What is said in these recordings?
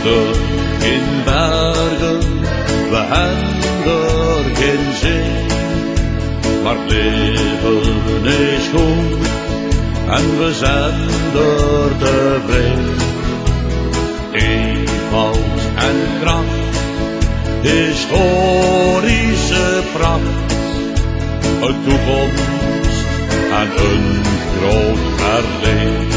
er in bergen, we hebben er geen zee. Maar het leven is goed en we zijn er tevreden. Eenvoud en kracht, historische pracht, een toekomst en een groot verleden.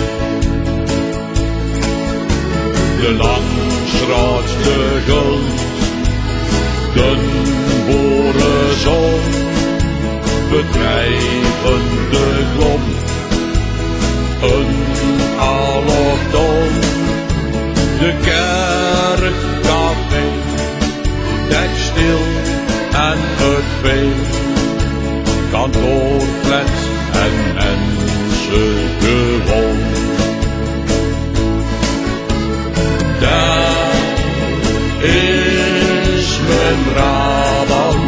De Langstraatse gunst, de boerenzon, bedrijven de klomp, een allochton, de kerkcafé, textiel en het vee, kantoorflats en mensengewoon. Daar is mijn Brabant,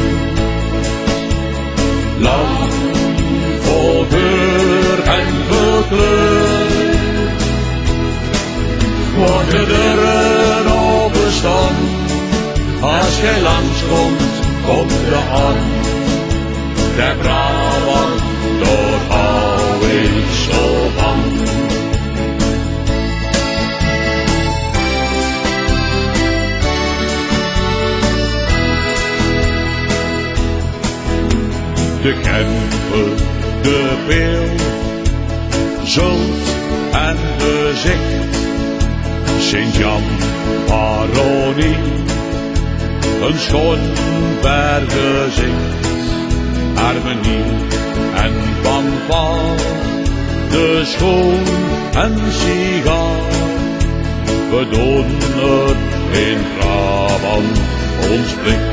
land vol geur en gekleur. Worden er openstaan, als jij langskomt, komt je aan. De Brabant, daar hou ik zo van. De Kempen, de Peel, Zult en de Zicht, Sint-Jan, Paronie, een schoon vergezicht, Harmonie en Van Vaal, de schoen en sigaar. We doen het in Brabant ons plicht.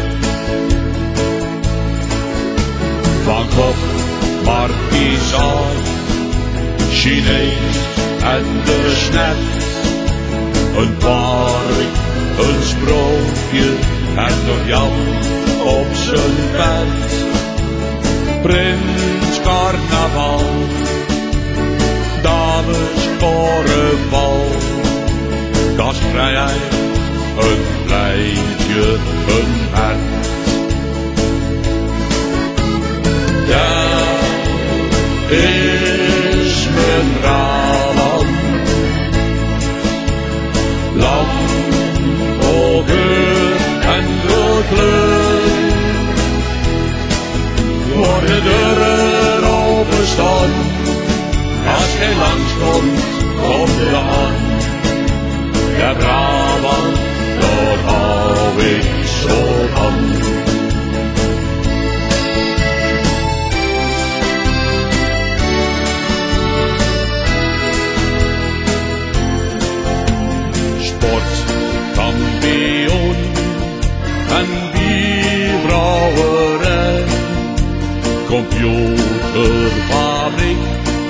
Van Gogh, Marquisaan, Chinees en de Snet, een park, een sprookje en nog Jan op zijn bed. Prins Carnaval, dames korenbal, gastvrijheid, een pleitje, een hert. Daar is mijn Brabant, land vol geur en gekleur. Worden deuren openstaan, als jij langskomt, kom je aan. De Brabant, daar hou ik zo van. Kampioen en bierbrouwerij, computerfabriek,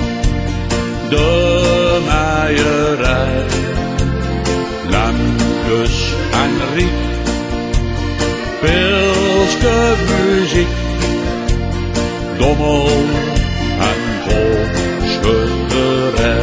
de meierij, Lemkes en Riek, Pilske muziek, Dommel en boomschutterij.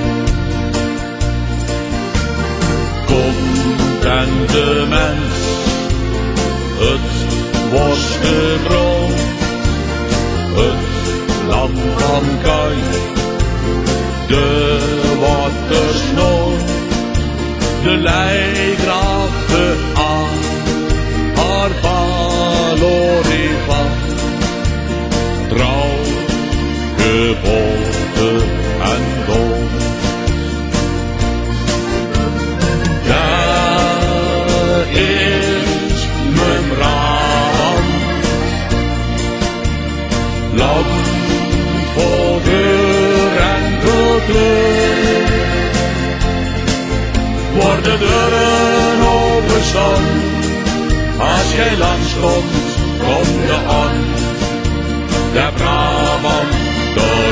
En de mens, het was gebrood, het land van Kuik, de watersnood, de lijkgrachten aan, haar valoriva, trouw, geboorte en dood. Is mijn Brabant, land vol geur en gekleur. Worden deuren openstaan, als jij langskomt, kom je aan. De Brabant,